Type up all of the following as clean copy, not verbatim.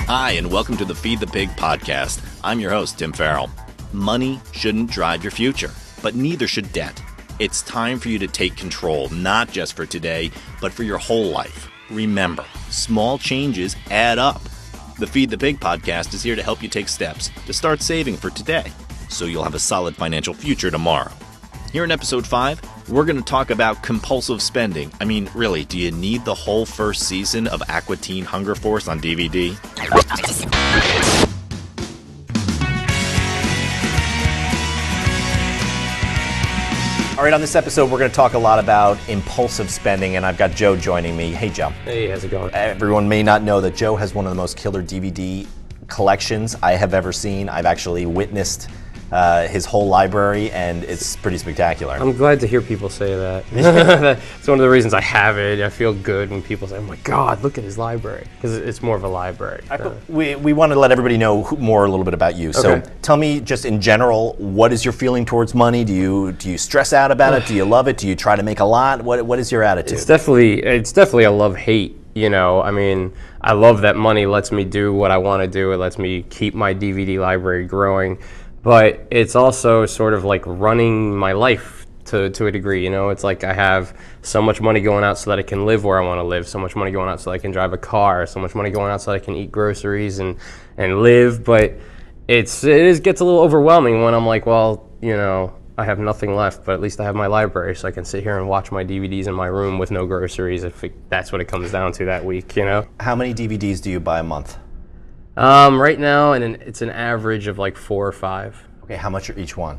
Hi, and welcome to the Feed the Pig podcast. I'm your host, Tim Farrell. Money shouldn't drive your future, but neither should debt. It's time for you to take control, not just for today, but for your whole life. Remember, small changes add up. The Feed the Pig podcast is here to help you take steps to start saving for today, so you'll have a solid financial future tomorrow. Here in episode 5, we're going to talk about compulsive spending. I mean, really, do you need the whole first season of Aqua Teen Hunger Force on DVD? All right, on this episode, we're going to talk a lot about impulsive spending, and I've got Joe joining me. Hey, Joe. Hey, how's it going? Everyone may not know that Joe has one of the most killer DVD collections I have ever seen. I've actually witnessed his whole library, and it's pretty spectacular. I'm glad to hear people say that. It's one of the reasons I have it. I feel good when people say, oh my God, look at his library, because it's more of a library. We want to let everybody know more a little bit about you. So tell me, just in general, what is your feeling towards money? Do you stress out about it? Do you love it? Do you try to make a lot? What is your attitude? It's definitely a love-hate. You know, I mean, I love that money lets me do what I want to do. It lets me keep my DVD library growing. But it's also sort of like running my life to a degree, you know? It's like I have so much money going out so that I can live where I want to live, so much money going out so that I can drive a car, so much money going out so that I can eat groceries and live. But it gets a little overwhelming when I'm like, well, you know, I have nothing left, but at least I have my library, so I can sit here and watch my DVDs in my room with no groceries, if that's what it comes down to that week, you know? How many DVDs do you buy a month? Right now, it's an average of like 4 or 5. Okay, how much are each one?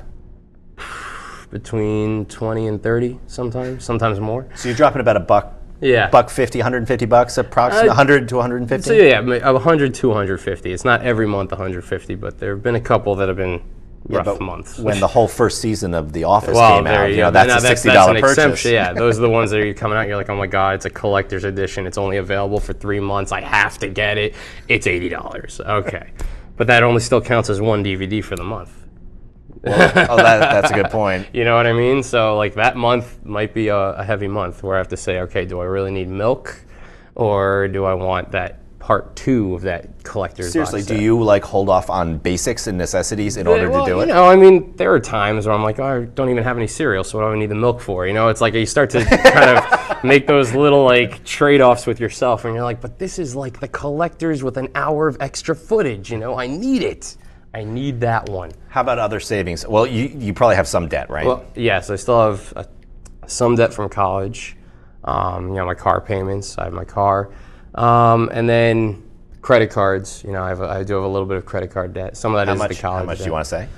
Between 20 and 30 sometimes more. So you're dropping about $1. Yeah. $150, $150 approximately, 100 to 150? So yeah, 100 to 150. It's not every month 150, but there have been a couple that have been rough months. When the whole first season of The Office came out, you know, that's a $60 purchase. Exemption, yeah, those are the ones that are coming out. You're like, oh my God, it's a collector's edition. It's only available for 3 months. I have to get it. It's $80. Okay, but that only still counts as one DVD for the month. Well, that's a good point. You know what I mean? So like that month might be a heavy month where I have to say, okay, do I really need milk, or do I want that part 2 of that collector's Seriously, box set? Do you like hold off on basics and necessities in order to do it? You know, I mean, there are times where I'm like, oh, I don't even have any cereal, so what do I need the milk for? You know, it's like you start to kind of make those little like trade-offs with yourself, and you're like, but this is like the collector's with an hour of extra footage, you know, I need it. I need that one. How about other savings? Well, you probably have some debt, right? Well, yes, I still have some debt from college. You know, my car payments. I have my car. And then credit cards. You know, I do have a little bit of credit card debt. Some of that is the college How much debt. do you want to say?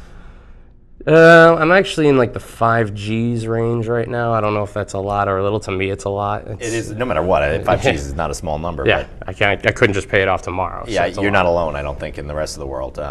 I'm actually in like the 5 Gs range right now. I don't know if that's a lot or a little. To me, it's a lot. It is, no matter what. 5 Gs is not a small number. Yeah, but I couldn't just pay it off tomorrow. Yeah, so you're not alone, I don't think, in the rest of the world.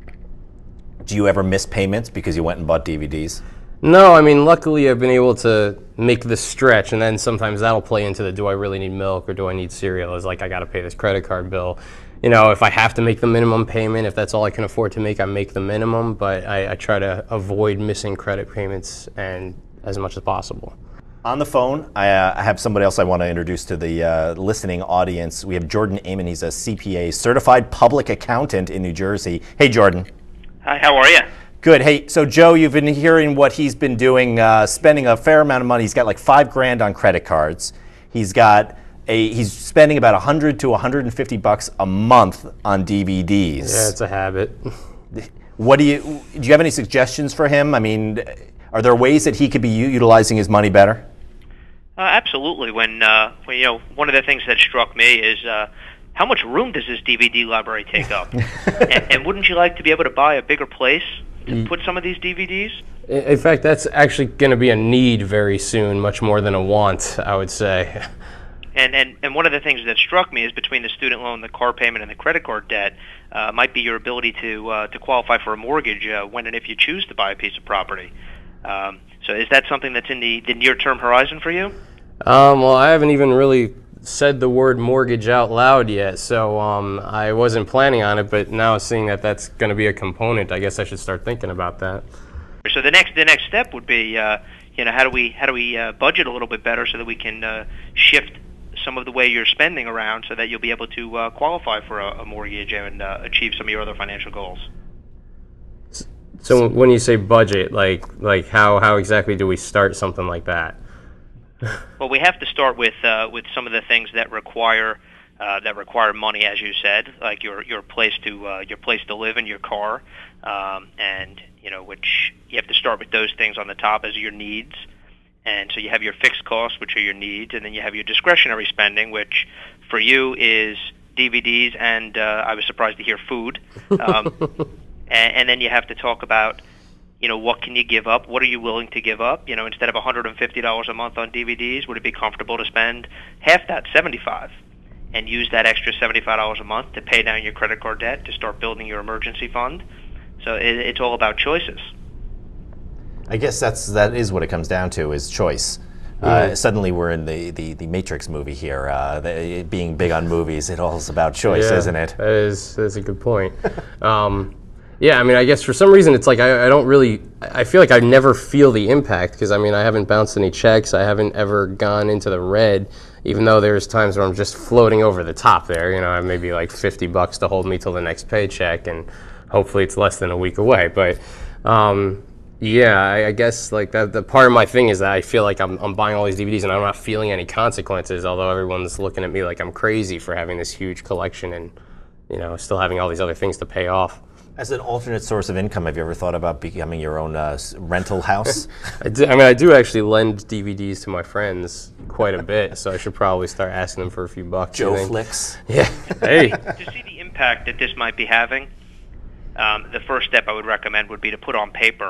Do you ever miss payments because you went and bought DVDs? No, I mean, luckily I've been able to make the stretch, and then sometimes that'll play into the do I really need milk or do I need cereal? It's like I got to pay this credit card bill. You know, if I have to make the minimum payment, if that's all I can afford to make, I make the minimum, but I try to avoid missing credit payments and as much as possible. On the phone, I have somebody else I want to introduce to the listening audience. We have Jordan Amon. He's a CPA, certified public accountant in New Jersey. Hey, Jordan. Hi, how are you? Good. Hey, so Joe, you've been hearing what he's been doing, spending a fair amount of money. He's got like $5,000 on credit cards. He's spending about $100 to $150 a month on DVDs. Yeah, it's a habit. Do you have any suggestions for him? I mean, are there ways that he could be utilizing his money better? Absolutely. When you know, one of the things that struck me is how much room does this DVD library take up? and wouldn't you like to be able to buy a bigger place to put some of these DVDs? In fact, that's actually going to be a need very soon, much more than a want, I would say. And one of the things that struck me is between the student loan, the car payment, and the credit card debt might be your ability to qualify for a mortgage when and if you choose to buy a piece of property. So is that something that's in the near-term horizon for you? Well, I haven't even really said the word mortgage out loud yet, so I wasn't planning on it, but now seeing that that's going to be a component, I guess I should start thinking about that. So the next step would be, how do we budget a little bit better so that we can shift some of the way you're spending around so that you'll be able to qualify for a mortgage and achieve some of your other financial goals. So when you say budget, like how exactly do we start something like that? Well, we have to start with some of the things that require money, as you said, like your place to live and your car, and which you have to start with those things on the top as your needs. And so you have your fixed costs, which are your needs, and then you have your discretionary spending, which for you is DVDs and I was surprised to hear food. And then you have to talk about, what can you give up? What are you willing to give up? Instead of $150 a month on DVDs, would it be comfortable to spend half that, $75, and use that extra $75 a month to pay down your credit card debt, to start building your emergency fund? So it's all about choices. I guess that is what it comes down to, is choice. Suddenly we're in the Matrix movie here. Being big on movies, it all is about choice, isn't it? That's a good point. Yeah, I mean, I guess for some reason it's like I feel like I never feel the impact, because I haven't bounced any checks. I haven't ever gone into the red, even though there's times where I'm just floating over the top there. I have maybe like $50 to hold me till the next paycheck, and hopefully it's less than a week away. But yeah, I guess like that. The part of my thing is that I feel like I'm buying all these DVDs and I'm not feeling any consequences. Although everyone's looking at me like I'm crazy for having this huge collection and still having all these other things to pay off. As an alternate source of income, have you ever thought about becoming your own rental house? I do actually lend DVDs to my friends quite a bit, so I should probably start asking them for a few bucks. Joe Flicks. Yeah. Hey. To see the impact that this might be having, the first step I would recommend would be to put on paper,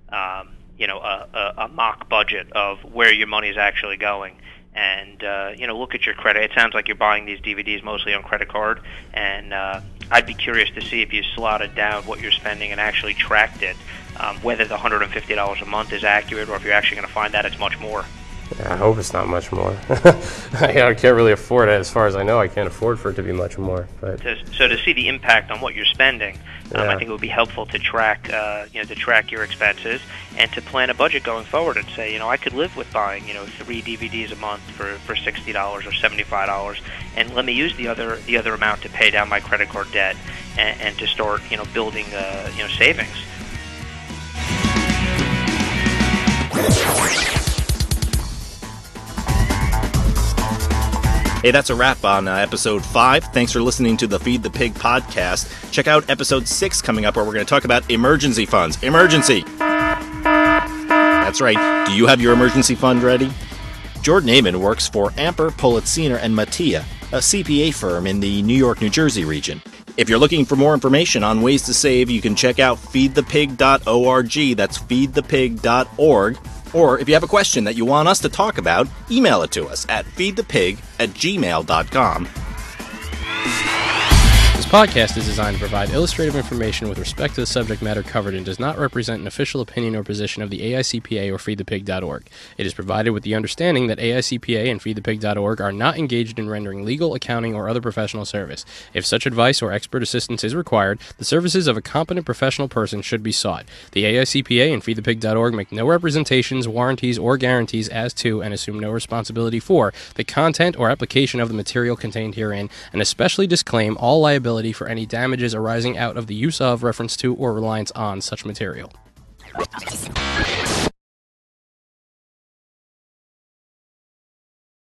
a mock budget of where your money is actually going. And, look at your credit. It sounds like you're buying these DVDs mostly on credit card, and I'd be curious to see if you slotted down what you're spending and actually tracked it, whether the $150 a month is accurate or if you're actually going to find that it's much more. Yeah, I hope it's not much more. I can't really afford it. As far as I know, I can't afford for it to be much more. But so to see the impact on what you're spending, I think it would be helpful to track, your expenses and to plan a budget going forward and say, I could live with buying, 3 DVDs a month for $60 or $75, and let me use the other amount to pay down my credit card debt and to start, building, savings. Hey, that's a wrap on episode 5. Thanks for listening to the Feed the Pig podcast. Check out episode 6 coming up, where we're going to talk about emergency funds. Emergency! That's right. Do you have your emergency fund ready? Jordan Amon works for Amper, Politziner, and Mattia, a CPA firm in the New York, New Jersey region. If you're looking for more information on ways to save, you can check out feedthepig.org. That's feedthepig.org. Or if you have a question that you want us to talk about, email it to us at feedthepig@gmail.com. This podcast is designed to provide illustrative information with respect to the subject matter covered and does not represent an official opinion or position of the AICPA or feedthepig.org. It is provided with the understanding that AICPA and feedthepig.org are not engaged in rendering legal, accounting, or other professional service. If such advice or expert assistance is required, the services of a competent professional person should be sought. The AICPA and feedthepig.org make no representations, warranties, or guarantees as to, and assume no responsibility for, the content or application of the material contained herein, and especially disclaim all liability for any damages arising out of the use of, reference to, or reliance on such material.